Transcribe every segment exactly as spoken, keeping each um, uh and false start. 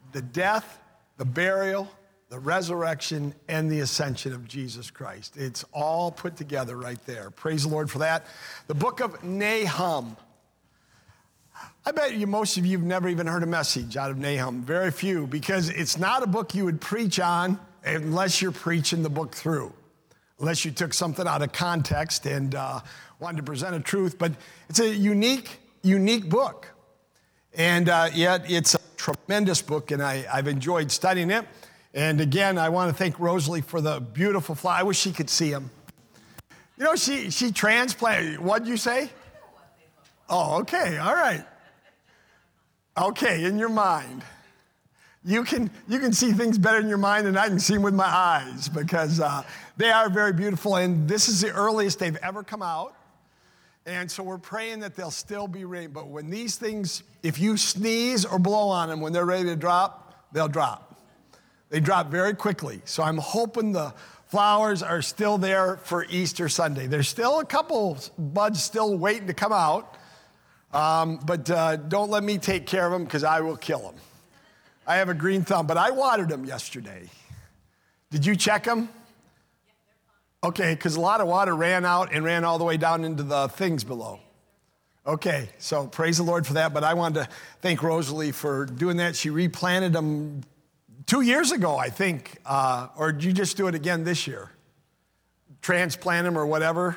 the death, the burial, the resurrection, and the ascension of Jesus Christ. It's all put together right there. Praise the Lord for that. The book of Nahum. I bet you most of you have never even heard a message out of Nahum. Very few, because it's not a book you would preach on unless you're preaching the book through. Unless you took something out of context and uh, wanted to present a truth. But it's a unique, unique book. And uh, yet it's a tremendous book, and I, I've enjoyed studying it. And again, I want to thank Rosalie for the beautiful fly. I wish she could see him. You know, she, she transplanted. What'd you say? Oh, okay, all right. Okay, in your mind. You can you can see things better in your mind than I can see them with my eyes, because uh, they are very beautiful, and this is the earliest they've ever come out. And so we're praying that they'll still be ready. But when these things, if you sneeze or blow on them when they're ready to drop, they'll drop. They drop very quickly. So I'm hoping the flowers are still there for Easter Sunday. There's still a couple buds still waiting to come out, um, but uh, don't let me take care of them, because I will kill them. I have a green thumb, but I watered them yesterday. Did you check them? Okay, because a lot of water ran out and ran all the way down into the things below. Okay, so praise the Lord for that, but I wanted to thank Rosalie for doing that. She replanted them two years ago, I think, uh, or did you just do it again this year? Transplant them or whatever?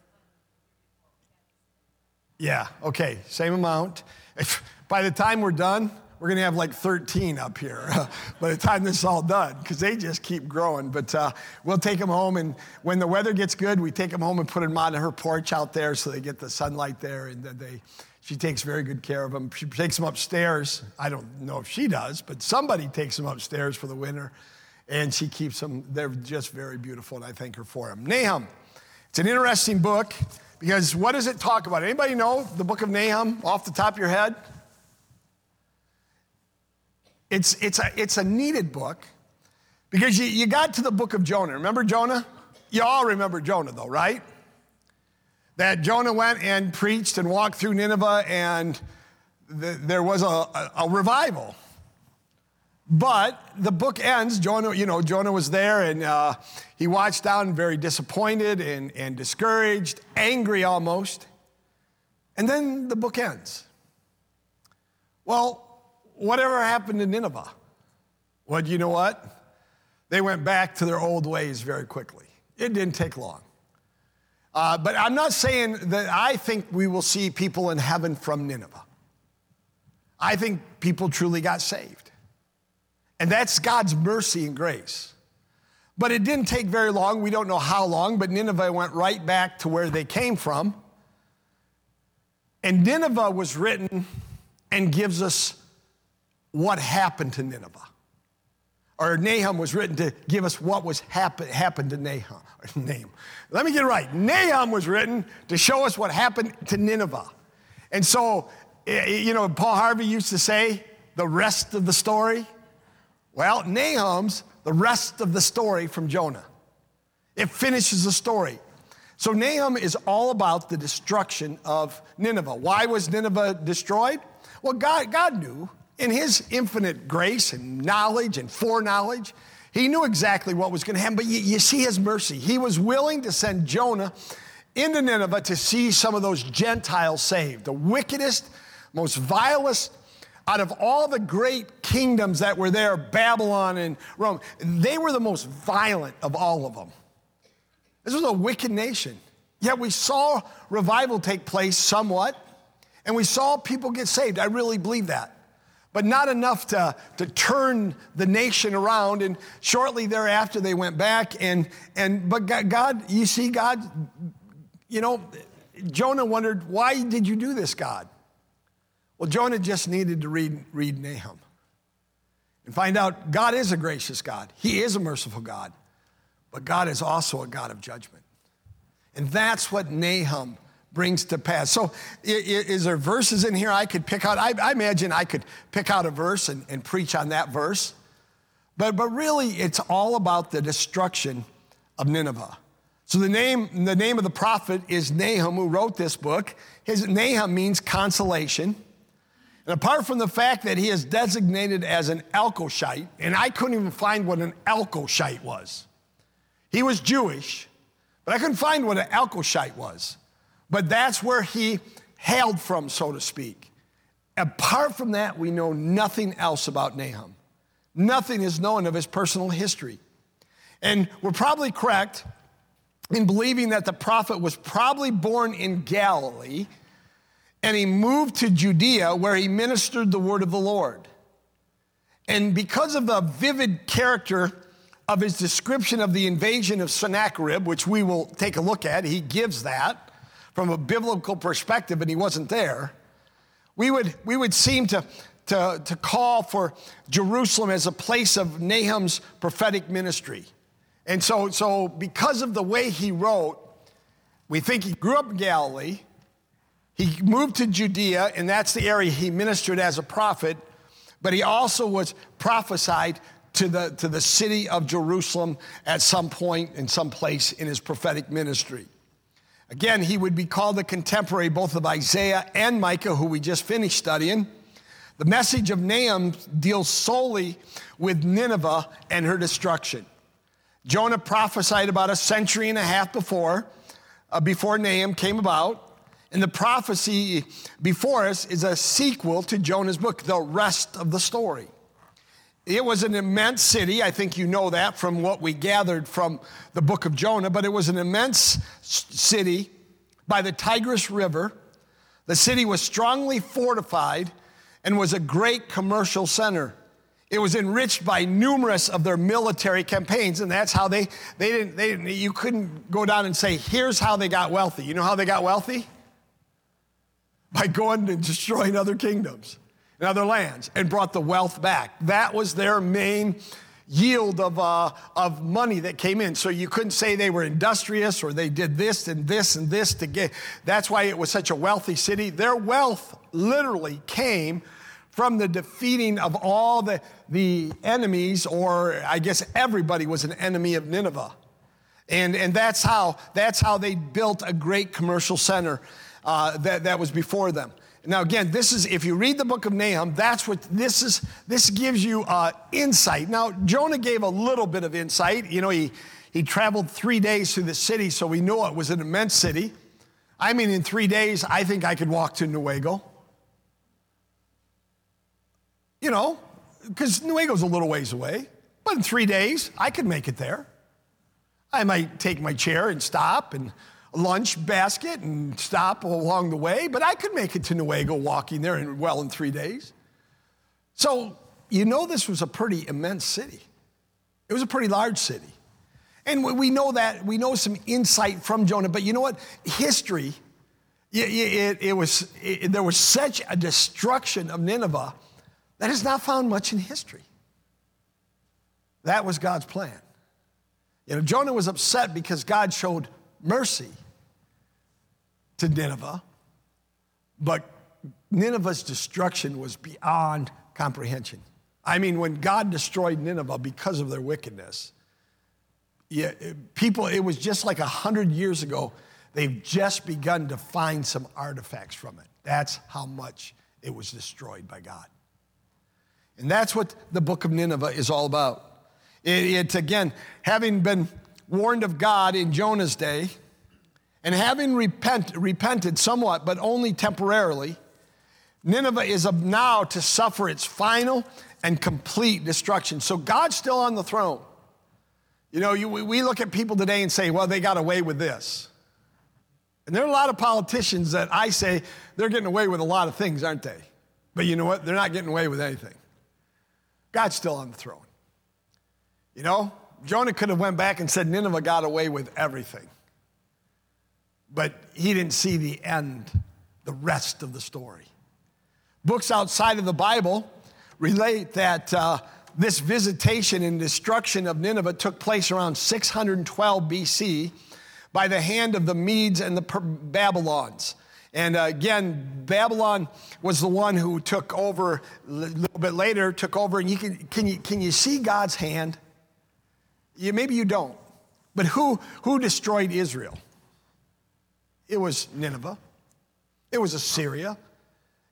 Yeah, okay, same amount. If, by the time we're done, we're going to have like thirteen up here by the time this is all done, because they just keep growing. But uh, we'll take them home, and when the weather gets good, we take them home and put them on her porch out there so they get the sunlight there, and then they, she takes very good care of them. She takes them upstairs. I don't know if she does, but somebody takes them upstairs for the winter, and she keeps them. They're just very beautiful, and I thank her for them. Nahum. It's an interesting book, because what does it talk about? Anybody know the book of Nahum off the top of your head? It's, it's, a, it's a needed book, because you, you got to the book of Jonah. Remember Jonah? You all remember Jonah, though, right? That Jonah went and preached and walked through Nineveh, and the, there was a, a, a revival. But the book ends, Jonah, you know, Jonah was there, and uh, he watched down very disappointed and, and discouraged, angry almost. And then the book ends. Well, whatever happened to Nineveh? Well, you know what? They went back to their old ways very quickly. It didn't take long. Uh, but I'm not saying that I think we will see people in heaven from Nineveh. I think people truly got saved. And that's God's mercy and grace. But it didn't take very long. We don't know how long, but Nineveh went right back to where they came from. And Nineveh was written and gives us what happened to Nineveh. Or Nahum was written to give us what was happen, happened to Nahum. Nahum. Let me get it right. Nahum was written to show us what happened to Nineveh. And so, you know, Paul Harvey used to say, the rest of the story. Well, Nahum's the rest of the story from Jonah. It finishes the story. So Nahum is all about the destruction of Nineveh. Why was Nineveh destroyed? Well, God, God knew. In his infinite grace and knowledge and foreknowledge, he knew exactly what was going to happen. But you, you see his mercy. He was willing to send Jonah into Nineveh to see some of those Gentiles saved. The wickedest, most vilest, out of all the great kingdoms that were there, Babylon and Rome, they were the most violent of all of them. This was a wicked nation. Yet we saw revival take place somewhat, and we saw people get saved. I really believe that. But not enough to, to turn the nation around. And shortly thereafter, they went back. And, and but God, God, you see, God, you know, Jonah wondered, why did you do this, God? Well, Jonah just needed to read, read Nahum and find out God is a gracious God. He is a merciful God. But God is also a God of judgment. And that's what Nahum brings to pass. So is there verses in here I could pick out? I, I imagine I could pick out a verse and, and preach on that verse. But, but really, it's all about the destruction of Nineveh. So the name, the name of the prophet is Nahum, who wrote this book. His Nahum means consolation. And apart from the fact that he is designated as an Elkoshite, and I couldn't even find what an Elkoshite was. He was Jewish, but I couldn't find what an Elkoshite was. But that's where he hailed from, so to speak. Apart from that, we know nothing else about Nahum. Nothing is known of his personal history. And we're probably correct in believing that the prophet was probably born in Galilee, and he moved to Judea where he ministered the word of the Lord. And because of the vivid character of his description of the invasion of Sennacherib, which we will take a look at, he gives that from a biblical perspective, and he wasn't there, we would, we would seem to, to, to call for Jerusalem as a place of Nahum's prophetic ministry. And so, so because of the way he wrote, we think he grew up in Galilee. He moved to Judea, and that's the area he ministered as a prophet, but he also was prophesied to the, to the city of Jerusalem at some point in some place in his prophetic ministry. Again, he would be called a contemporary both of Isaiah and Micah, who we just finished studying. The message of Nahum deals solely with Nineveh and her destruction. Jonah prophesied about a century and a half before, uh, before Nahum came about. And the prophecy before us is a sequel to Jonah's book, the rest of the story. It was an immense city. I think you know that from what we gathered from the book of Jonah, but it was an immense city by the Tigris River. The city was strongly fortified and was a great commercial center. It was enriched by numerous of their military campaigns, and that's how they, they didn't, they didn't, you couldn't go down and say, here's how they got wealthy. You know how they got wealthy? By going and destroying other kingdoms and other lands and brought the wealth back. That was their main yield of, uh, of money that came in. So you couldn't say they were industrious or they did this and this and this to get. That's why it was such a wealthy city. Their wealth literally came from the defeating of all the, the enemies, or I guess everybody was an enemy of Nineveh. And, and that's how, that's how they built a great commercial center Uh, that, that was before them. Now again, this is, if you read the book of Nahum, that's what this is, this gives you uh, insight. Now, Jonah gave a little bit of insight. You know, he, he traveled three days through the city, so we know it was an immense city. I mean, in three days, I think I could walk to Newaygo. You know, because Newaygo's a little ways away. But in three days, I could make it there. I might take my chair and stop and lunch basket and stop along the way, but I could make it to Newaygo walking there in well in three days. So, you know, this was a pretty immense city. It was a pretty large city. And we know that, we know some insight from Jonah, but you know what? History, it, it, it was, it, there was such a destruction of Nineveh that is not found much in history. That was God's plan. You know, Jonah was upset because God showed mercy to Nineveh, but Nineveh's destruction was beyond comprehension. I mean, when God destroyed Nineveh because of their wickedness, yeah, people, it was just like a hundred years ago. They've just begun to find some artifacts from it. That's how much it was destroyed by God. And that's what the book of Nineveh is all about. It, it's, again, having been warned of God in Jonah's day, and having repent, repented somewhat, but only temporarily, Nineveh is now to suffer its final and complete destruction. So God's still on the throne. You know, you, we look at people today and say, well, they got away with this. And there are a lot of politicians that I say they're getting away with a lot of things, aren't they? But you know what? They're not getting away with anything. God's still on the throne. You know, Jonah could have went back and said Nineveh got away with everything. But he didn't see the end, the rest of the story. Books outside of the Bible relate that uh, this visitation and destruction of Nineveh took place around six hundred twelve B C by the hand of the Medes and the Babylons. And uh, again, Babylon was the one who took over a little bit later, took over. And you can, can, you, can you see God's hand? You, maybe you don't. But who, who destroyed Israel? It was Nineveh. It was Assyria.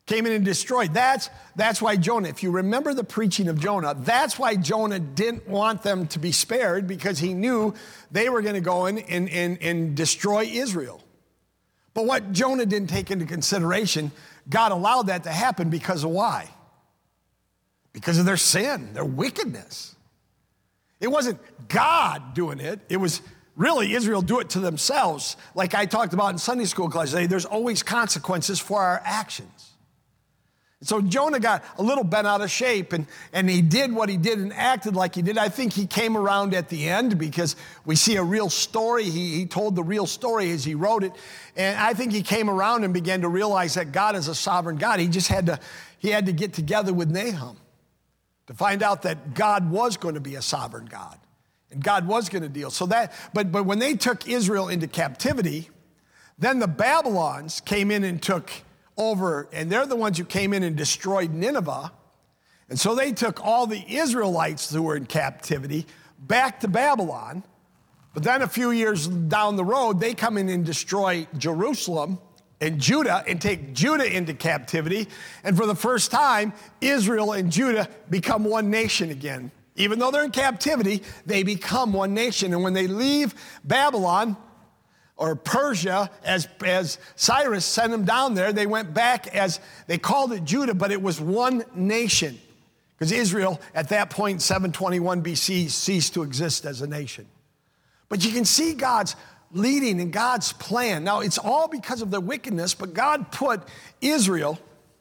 Came in and destroyed. That's, that's why Jonah, if you remember the preaching of Jonah, that's why Jonah didn't want them to be spared, because he knew they were going to go in and, and, and destroy Israel. But what Jonah didn't take into consideration, God allowed that to happen because of why? Because of their sin, their wickedness. It wasn't God doing it. It was really Israel do it to themselves. Like I talked about in Sunday school class today, there's always consequences for our actions. So Jonah got a little bent out of shape, and, and he did what he did and acted like he did. I think he came around at the end because we see a real story. He, he told the real story as he wrote it. And I think he came around and began to realize that God is a sovereign God. He just had to, he had to get together with Nahum to find out that God was going to be a sovereign God. And God was going to deal. So that, but, but when they took Israel into captivity, then the Babylons came in and took over, and they're the ones who came in and destroyed Nineveh. And so they took all the Israelites who were in captivity back to Babylon. But then a few years down the road, they come in and destroy Jerusalem and Judah and take Judah into captivity. And for the first time, Israel and Judah become one nation again. Even though they're in captivity, they become one nation. And when they leave Babylon, or Persia, as, as Cyrus sent them down there, they went back as, they called it Judah, but it was one nation. Because Israel, at that point, seven twenty-one B C, ceased to exist as a nation. But you can see God's leading and God's plan. Now, it's all because of their wickedness, but God put Israel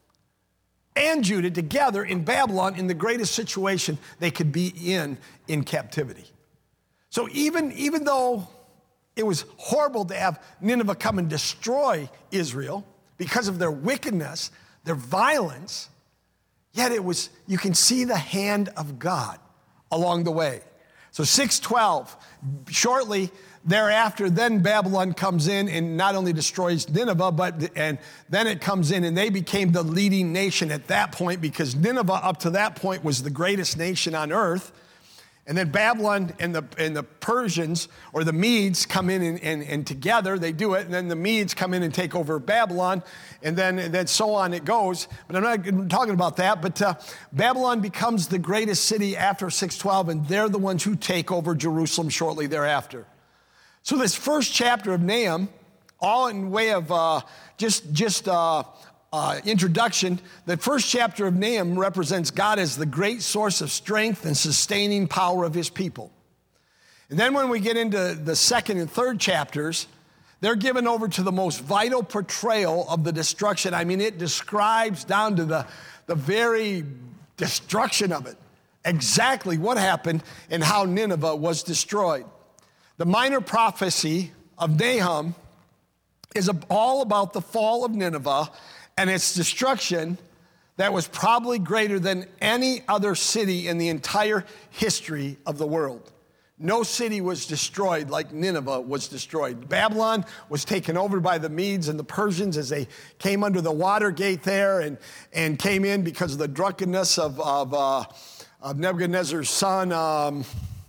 and Judah together in Babylon in the greatest situation they could be in, in captivity. So even, even though it was horrible to have Nineveh come and destroy Israel because of their wickedness, their violence, yet it was, you can see the hand of God along the way. So six twelve, shortly thereafter, then Babylon comes in and not only destroys Nineveh, but and then it comes in and they became the leading nation at that point, because Nineveh up to that point was the greatest nation on earth. And then Babylon and the, and the Persians, or the Medes, come in and, and, and together they do it. And then the Medes come in and take over Babylon. And then, and then so on it goes. But I'm not talking about that. But uh, Babylon becomes the greatest city after six twelve. And they're the ones who take over Jerusalem shortly thereafter. So this first chapter of Nahum, all in way of uh, just, just uh, Uh, introduction, the first chapter of Nahum represents God as the great source of strength and sustaining power of his people. And then when we get into the second and third chapters, they're given over to the most vital portrayal of the destruction. I mean, it describes down to the, the very destruction of it, exactly what happened and how Nineveh was destroyed. The minor prophecy of Nahum is all about the fall of Nineveh and its destruction that was probably greater than any other city in the entire history of the world. No city was destroyed like Nineveh was destroyed. Babylon was taken over by the Medes and the Persians as they came under the water gate there and, and came in because of the drunkenness of, of, uh, of Nebuchadnezzar's son. Um,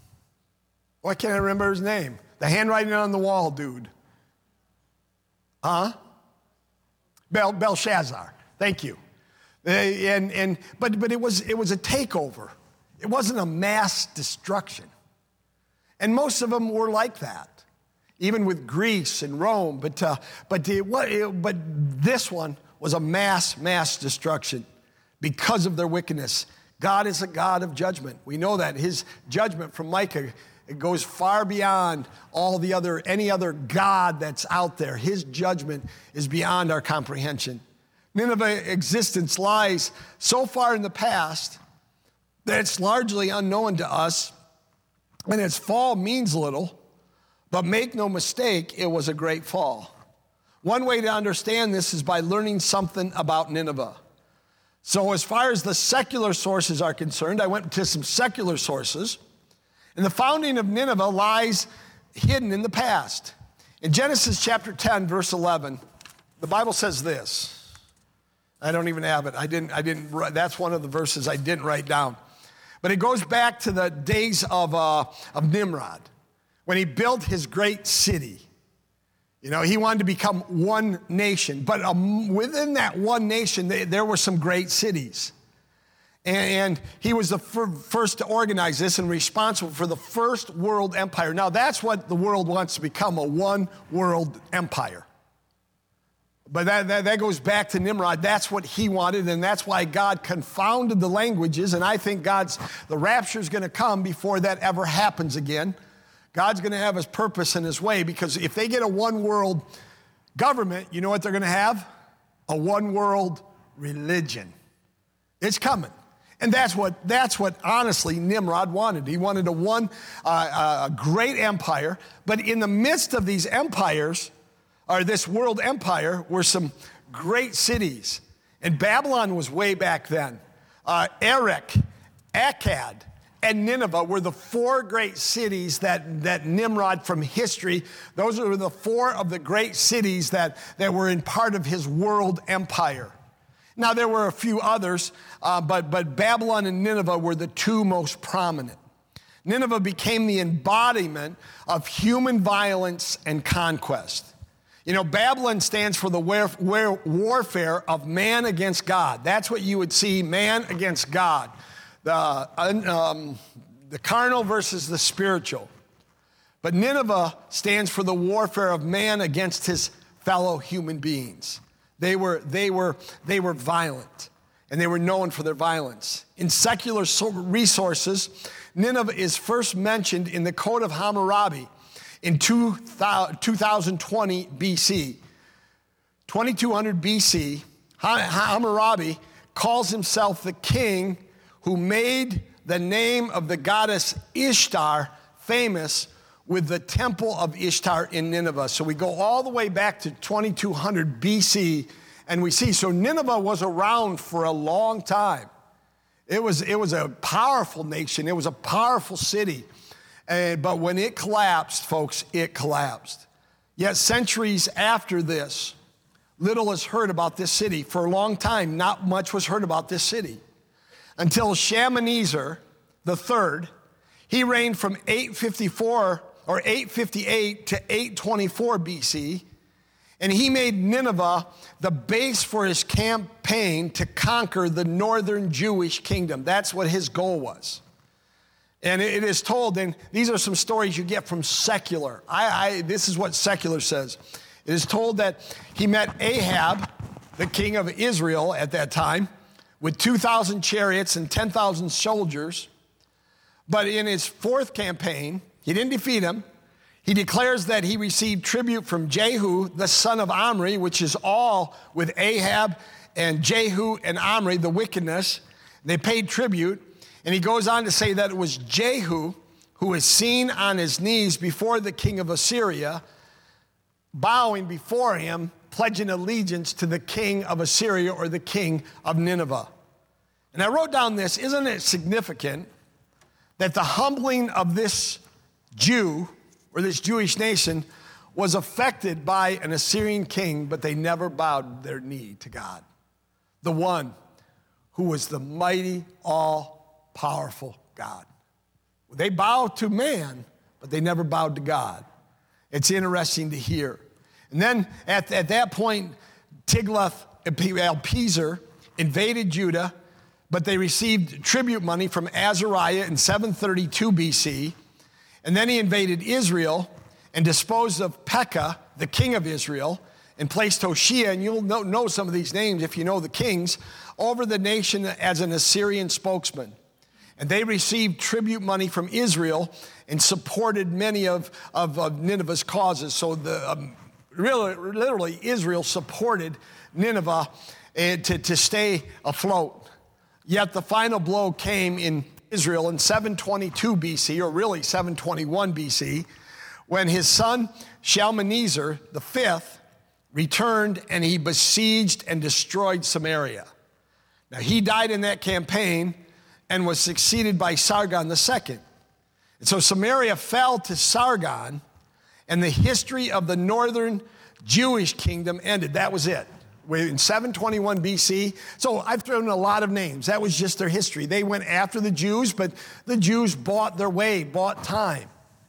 why can't I remember his name? The handwriting on the wall dude. Huh? Bel, Belshazzar, thank you. And, and, but but it, was, it was a takeover. It wasn't a mass destruction. And most of them were like that, even with Greece and Rome. But, uh, but, it, it, but this one was a mass, mass destruction because of their wickedness. God is a God of judgment. We know that. His judgment from Micah, it goes far beyond all the other, any other God that's out there. His judgment is beyond our comprehension. Nineveh's existence lies so far in the past that it's largely unknown to us, and its fall means little, but make no mistake, it was a great fall. One way to understand this is by learning something about Nineveh. So as far as the secular sources are concerned, I went to some secular sources. And the founding of Nineveh lies hidden in the past. In Genesis chapter ten, verse eleven, the Bible says this. I don't even have it. I didn't, I didn't, that's one of the verses I didn't write down. But it goes back to the days of, uh, of Nimrod, when he built his great city. You know, he wanted to become one nation. But um, within that one nation, they, there were some great cities. And, and he was the fir- first to organize this and responsible for the first world empire. Now, that's what the world wants to become, a one world empire. But that, that, that goes back to Nimrod. That's what he wanted, and that's why God confounded the languages. And I think God's, the rapture is going to come before that ever happens again. God's going to have his purpose and his way, because if they get a one world government, you know what they're going to have? A one world religion. It's coming. And that's what, that's what honestly Nimrod wanted. He wanted a one, uh, a great empire, but in the midst of these empires, or this world empire, were some great cities. And Babylon was way back then. Uh, Erech, Akkad, and Nineveh were the four great cities that, that Nimrod from history, those were the four of the great cities that, that were in part of his world empire. Now, there were a few others, uh, but, but Babylon and Nineveh were the two most prominent. Nineveh became the embodiment of human violence and conquest. You know, Babylon stands for the war, warfare of man against God. That's what you would see, man against God. The, um, the carnal versus the spiritual. But Nineveh stands for the warfare of man against his fellow human beings. They were, they were, they were violent, and they were known for their violence. In secular resources, Nineveh is first mentioned in the Code of Hammurabi in two thousand twenty B C. twenty-two hundred B C, Hammurabi calls himself the king who made the name of the goddess Ishtar famous with the temple of Ishtar in Nineveh. So we go all the way back to twenty-two hundred B C, and we see, so Nineveh was around for a long time. It was, it was a powerful nation. It was a powerful city. Uh, but when it collapsed, folks, it collapsed. Yet centuries after this, little is heard about this city. For a long time, not much was heard about this city. Until Shalmaneser the third, he reigned from eight fifty-four or eight fifty-eight to eight twenty-four B C, and he made Nineveh the base for his campaign to conquer the northern Jewish kingdom. That's what his goal was. And it is told, and these are some stories you get from secular. I, I, this is what secular says. It is told that he met Ahab, the king of Israel at that time, with two thousand chariots and ten thousand soldiers. But in his fourth campaign, he didn't defeat him. He declares that he received tribute from Jehu, the son of Omri, which is all with Ahab and Jehu and Omri, the wickedness. They paid tribute. And he goes on to say that it was Jehu who was seen on his knees before the king of Assyria, bowing before him, pledging allegiance to the king of Assyria or the king of Nineveh. And I wrote down this, isn't it significant that the humbling of this Jew or this Jewish nation was affected by an Assyrian king, but they never bowed their knee to God, the one who was the mighty, all-powerful God. They bowed to man, but they never bowed to God. It's interesting to hear. And then at, at that point, Tiglath-Pileser invaded Judah, but they received tribute money from Azariah in seven thirty-two B C. And then he invaded Israel and disposed of Pekah, the king of Israel, and placed Hoshea, and you'll know, know some of these names if you know the kings, over the nation as an Assyrian spokesman. And they received tribute money from Israel and supported many of, of, of Nineveh's causes. So the, um, really, literally, Israel supported Nineveh uh, to, to stay afloat. Yet the final blow came in Israel in seven twenty-two B C, or really seven twenty-one B C, when his son Shalmaneser the fifth returned and he besieged and destroyed Samaria. Now, he died in that campaign and was succeeded by Sargon the second. And so Samaria fell to Sargon, and the history of the northern Jewish kingdom ended. That was it. In seven twenty-one B C, so I've thrown a lot of names. That was just their history. They went after the Jews, but the Jews bought their way, bought time.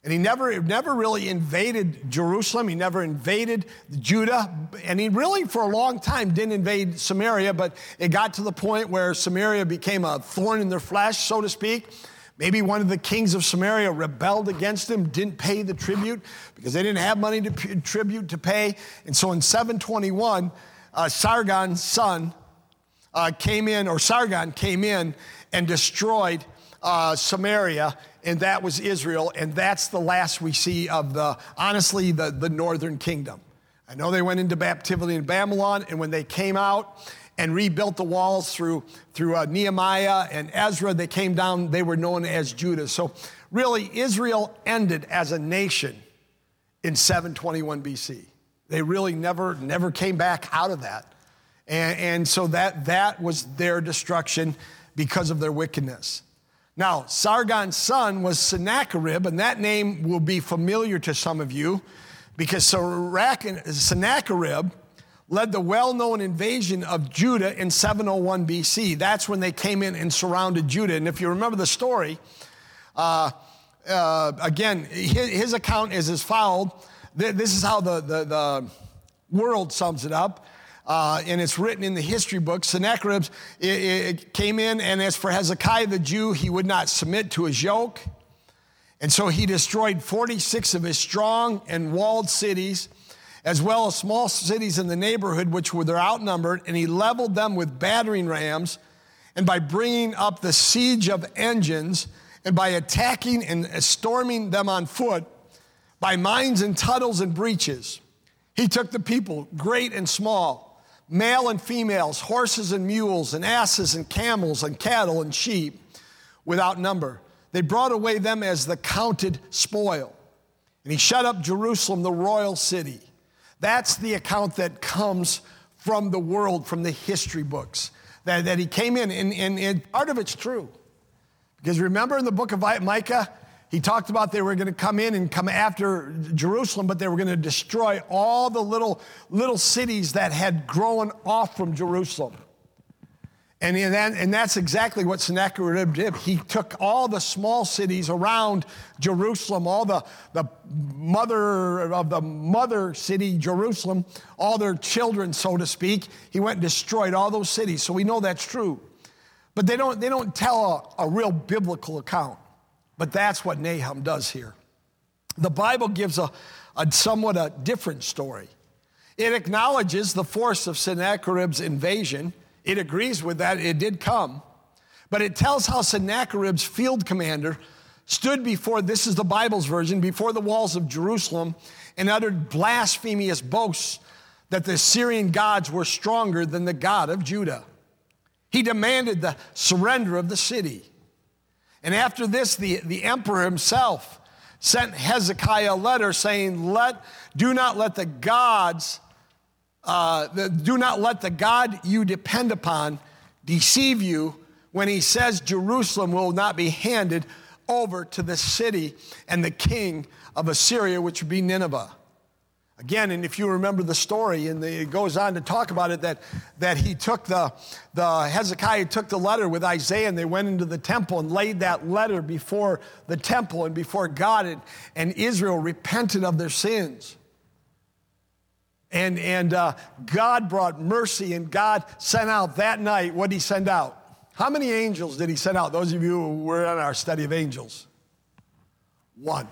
And he never, never really invaded Jerusalem. He never invaded Judah. And he really, for a long time, didn't invade Samaria. But it got to the point where Samaria became a thorn in their flesh, so to speak. Maybe one of the kings of Samaria rebelled against him, didn't pay the tribute because they didn't have money to p- tribute to pay. And so in seven twenty-one, uh, Sargon's son uh, came in, or Sargon came in and destroyed uh, Samaria. And that was Israel, and that's the last we see of the, honestly, the, the northern kingdom. I know they went into captivity in Babylon, and when they came out and rebuilt the walls through, through uh, Nehemiah and Ezra, they came down, they were known as Judah. So really, Israel ended as a nation in seven twenty-one B C. They really never, never came back out of that. And, and so that, that was their destruction because of their wickedness. Now, Sargon's son was Sennacherib, and that name will be familiar to some of you because Sennacherib led the well-known invasion of Judah in seven oh one B C. That's when they came in and surrounded Judah. And if you remember the story, uh, uh, again, his, his account is as follows. This is how the, the, the world sums it up. Uh, and it's written in the history book. Sennacherib it, it came in, and as for Hezekiah the Jew, he would not submit to his yoke. And so he destroyed forty-six of his strong and walled cities, as well as small cities in the neighborhood, which were there outnumbered, and he leveled them with battering rams, and by bringing up the siege of engines, and by attacking and storming them on foot, by mines and tunnels and breaches. He took the people, great and small, male and females, horses and mules, and asses and camels and cattle and sheep without number. They brought away them as the counted spoil. And he shut up Jerusalem, the royal city. That's the account that comes from the world, from the history books, that, that he came in, and, and, and part of it's true. Because remember in the book of Micah, he talked about they were going to come in and come after Jerusalem, but they were going to destroy all the little, little cities that had grown off from Jerusalem. And, that, and that's exactly what Sennacherib did. He took all the small cities around Jerusalem, all the, the mother of the mother city, Jerusalem, all their children, so to speak. He went and destroyed all those cities. So we know that's true. But they don't, they don't tell a, a real biblical account. But that's what Nahum does here. The Bible gives a, a somewhat a different story. It acknowledges the force of Sennacherib's invasion. It agrees with that. It did come. But it tells how Sennacherib's field commander stood before, this is the Bible's version, before the walls of Jerusalem and uttered blasphemous boasts that the Syrian gods were stronger than the God of Judah. He demanded the surrender of the city. And after this, the, the emperor himself sent Hezekiah a letter saying, "Let do not let the gods, uh, the, do not let the God you depend upon deceive you when he says Jerusalem will not be handed over to the city and the king of Assyria, which would be Nineveh." Again, and if you remember the story, and the, it goes on to talk about it, that, that he took the, the, Hezekiah took the letter with Isaiah, and they went into the temple and laid that letter before the temple and before God, and, and Israel repented of their sins. And, and uh, God brought mercy, and God sent out that night, what did he send out? How many angels did he send out? Those of you who were on our study of angels. One.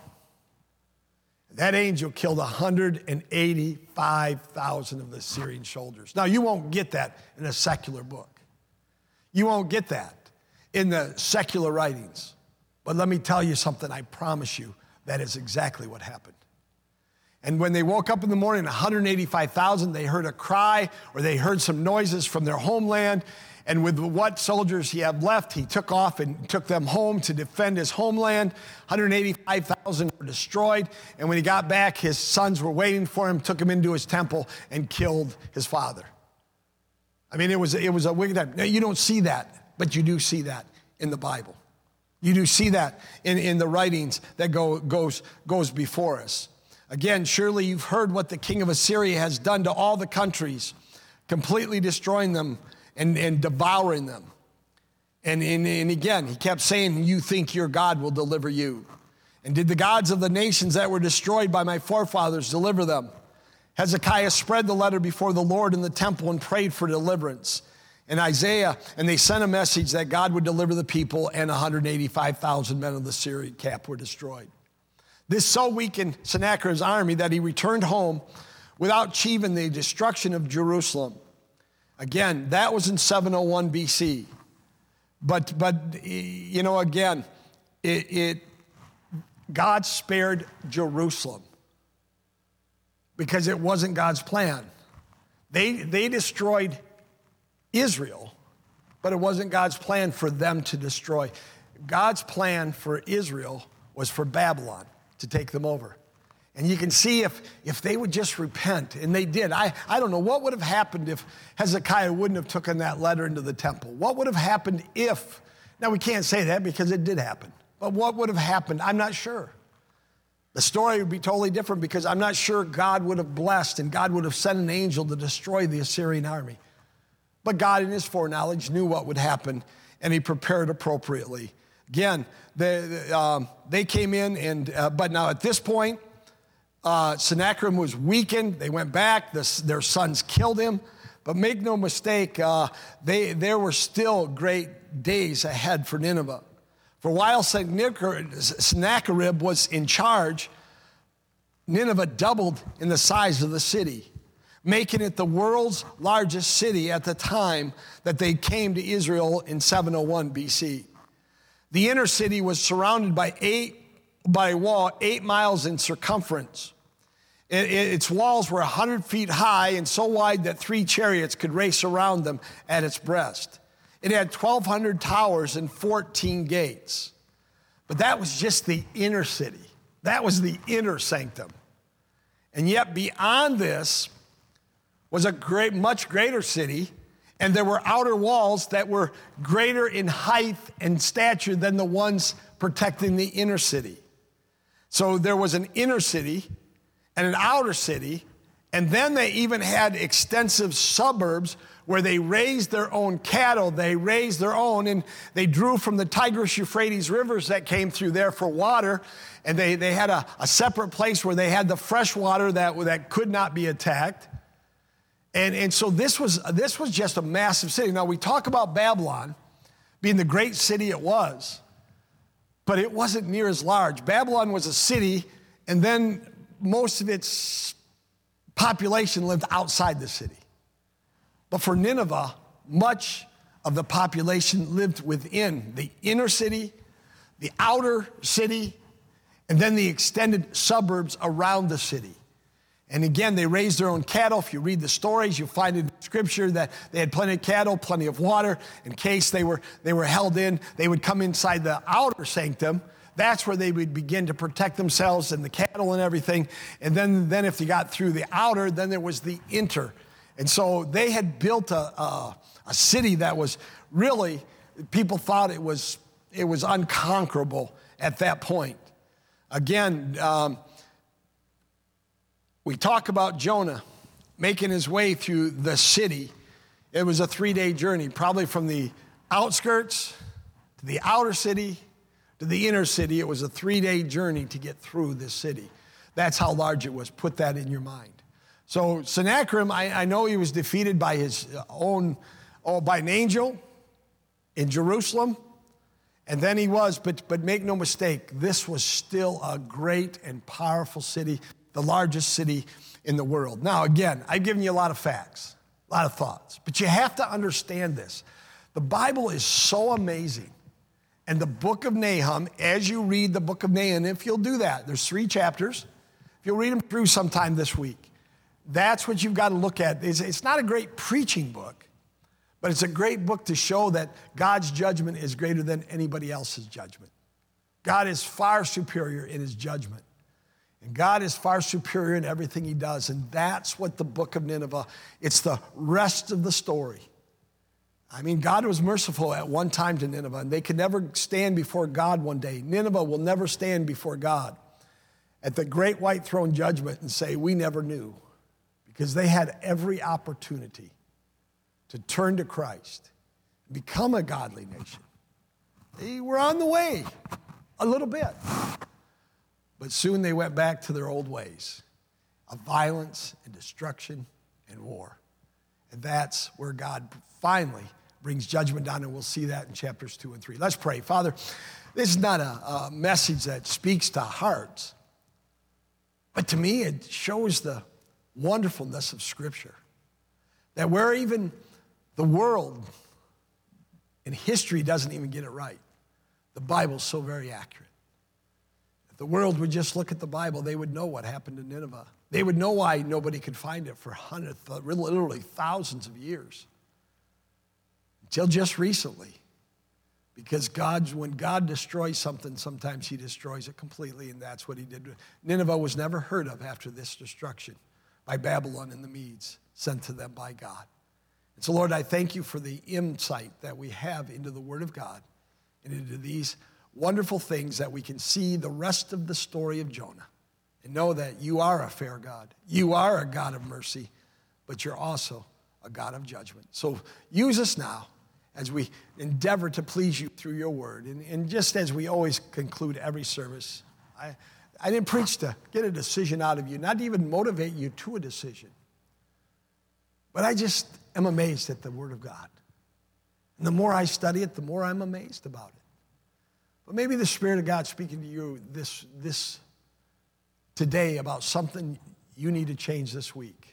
That angel killed one hundred eighty-five thousand of the Syrian soldiers. Now, you won't get that in a secular book. You won't get that in the secular writings. But let me tell you something, I promise you, that is exactly what happened. And when they woke up in the morning, one hundred eighty-five thousand, they heard a cry or they heard some noises from their homeland. And with what soldiers he had left, he took off and took them home to defend his homeland. one hundred eighty-five thousand were destroyed. And when he got back, his sons were waiting for him, took him into his temple, and killed his father. I mean, it was, it was a wicked time. Now, you don't see that, but you do see that in the Bible. You do see that in, in the writings that go, goes, goes before us. Again, surely you've heard what the king of Assyria has done to all the countries, completely destroying them and, and devouring them. And, and, and again, he kept saying, you think your God will deliver you. And did the gods of the nations that were destroyed by my forefathers deliver them? Hezekiah spread the letter before the Lord in the temple and prayed for deliverance. And Isaiah, and they sent a message that God would deliver the people, and one hundred eighty-five thousand men of the Syrian camp were destroyed. This so weakened Sennacherib's army that he returned home without achieving the destruction of Jerusalem. Again, that was in seven oh one B C. But, but you know, again, it, it God spared Jerusalem because it wasn't God's plan. They, they destroyed Israel, but it wasn't God's plan for them to destroy. God's plan for Israel was for Babylon to take them over. And you can see if, if they would just repent, and they did. I, I don't know what would have happened if Hezekiah wouldn't have taken that letter into the temple. What would have happened if, now we can't say that because it did happen, but what would have happened? I'm not sure. The story would be totally different because I'm not sure God would have blessed and God would have sent an angel to destroy the Assyrian army. But God in his foreknowledge knew what would happen, and he prepared appropriately. Again, they, um, they came in, and uh, but now at this point, uh, Sennacherib was weakened. They went back. The, their sons killed him. But make no mistake, uh, they, there were still great days ahead for Nineveh. For while Sennacherib was in charge, Nineveh doubled in the size of the city, making it the world's largest city at the time that they came to Israel in seven oh one B C. The inner city was surrounded by eight by a wall eight miles in circumference. It, it, its walls were one hundred feet high and so wide that three chariots could race around them at its breast. It had twelve hundred towers and fourteen gates. But that was just the inner city. That was the inner sanctum. And yet beyond this was a great, much greater city, and there were outer walls that were greater in height and stature than the ones protecting the inner city. So there was an inner city and an outer city, and then they even had extensive suburbs where they raised their own cattle, they raised their own, and they drew from the Tigris, Euphrates rivers that came through there for water, and they, they had a, a separate place where they had the fresh water that, that could not be attacked. And, and so this was, this was just a massive city. Now, we talk about Babylon being the great city it was, but it wasn't near as large. Babylon was a city, and then most of its population lived outside the city. But for Nineveh, much of the population lived within the inner city, the outer city, and then the extended suburbs around the city. And again, they raised their own cattle. If you read the stories, you'll find in Scripture that they had plenty of cattle, plenty of water. In case they were, they were held in, they would come inside the outer sanctum. That's where they would begin to protect themselves and the cattle and everything. And then, then if you got through the outer, then there was the inter. And so they had built a, a, a city that was really, people thought it was, it was unconquerable at that point. Again, um, we talk about Jonah making his way through the city. It was a three-day journey, probably from the outskirts to the outer city to the inner city. It was a three-day journey to get through this city. That's how large it was. Put that in your mind. So Sennacherib, I, I know he was defeated by his own, oh, by an angel in Jerusalem. And then he was, but, but make no mistake, this was still a great and powerful city, the largest city in the world. Now, again, I've given you a lot of facts, a lot of thoughts, but you have to understand this. The Bible is so amazing. And the book of Nahum, as you read the book of Nahum, if you'll do that, there's three chapters. If you'll read them through sometime this week, that's what you've got to look at. It's, it's not a great preaching book, but it's a great book to show that God's judgment is greater than anybody else's judgment. God is far superior in his judgment. And God is far superior in everything he does. And that's what the book of Nineveh, it's the rest of the story. I mean, God was merciful at one time to Nineveh, and they could never stand before God one day. Nineveh will never stand before God at the great white throne judgment and say, we never knew, because they had every opportunity to turn to Christ, become a godly nation. They were on the way a little bit. But soon they went back to their old ways of violence and destruction and war. And that's where God finally brings judgment down, and we'll see that in chapters two and three. Let's pray. Father, this is not a, a message that speaks to hearts, but to me it shows the wonderfulness of Scripture. That where even the world and history doesn't even get it right, the Bible's so very accurate. If the world would just look at the Bible, they would know what happened to Nineveh. They would know why nobody could find it for hundreds, literally thousands of years. Until just recently. Because God's, when God destroys something, sometimes he destroys it completely, and that's what he did. Nineveh was never heard of after this destruction by Babylon and the Medes, sent to them by God. And so, Lord, I thank you for the insight that we have into the Word of God and into these wonderful things that we can see the rest of the story of Jonah and know that you are a fair God. You are a God of mercy, but you're also a God of judgment. So use us now as we endeavor to please you through your word. And, and just as we always conclude every service, I, I didn't preach to get a decision out of you, not even motivate you to a decision. But I just am amazed at the word of God. And the more I study it, the more I'm amazed about it. But maybe the Spirit of God speaking to you this, this today about something you need to change this week.